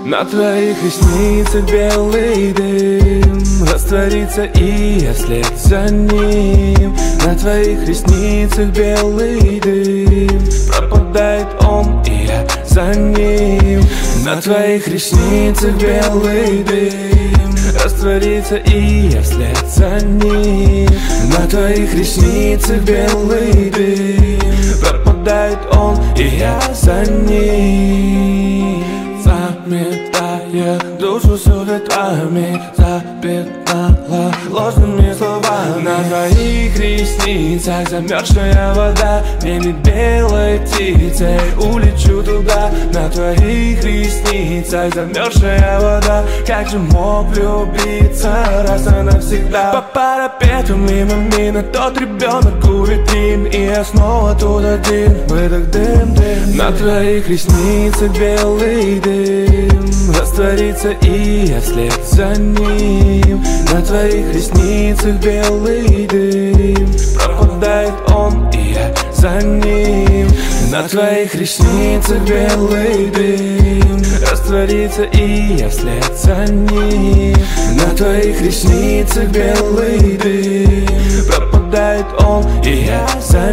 На твоих ресницах белый дым растворится, и я вслед за ним. На твоих ресницах белый дым пропадает он, и я за ним. На твоих ресницах белый дым растворится, и я вслед за ним. На твоих ресницах белый дым пропадает он, и я за ним. Заметая душу суетами, запятнала ложными словами. На твоих ресницах замерзшая вода, в небе белой птицей улечу туда. На твоих ресницах замерзшая вода, как же мог влюбиться раз и навсегда. По парапету мимо мина тот ребенок у витрин, и я снова тут один, выдох дым-дым. На твоих ресницах белый дым растворится, и я вслед за ним. На твоих ресницах белый дым пропадает он, и я за ним. На твоих ресницах белый дым растворится, и я вслед за ним. На твоих ресницах белый дым пропадает он, и я за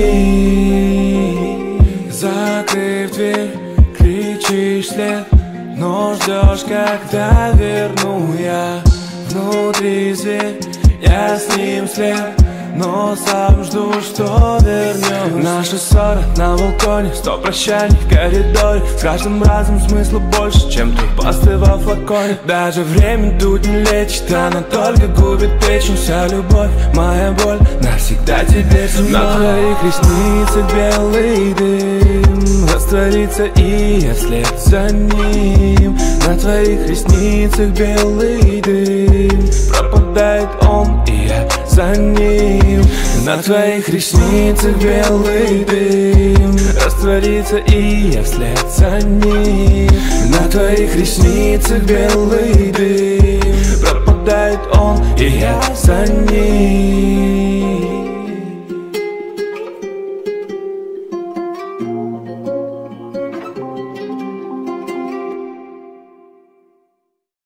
ним. Закрыв дверь, кричишь вслед, но ждешь, когда верну я. Внутри зверь, я с ним слеп, но сам жду, что вернешь. Наша ссора на балконе, 100 прощаний в коридоре. С каждым разом смысла больше, чем той пасты во флаконе. Даже время тут не лечит, она только губит печень. Вся любовь, моя боль, навсегда теперь со мной. На твоих ресницах белый дым растворится, и я вслед за ним. На твоих ресницах белый дым пропадает он, и я за ним. На твоих ресницах белый дым растворится, и я вслед за ним. На твоих ресницах белый дым пропадает он, и я за ним.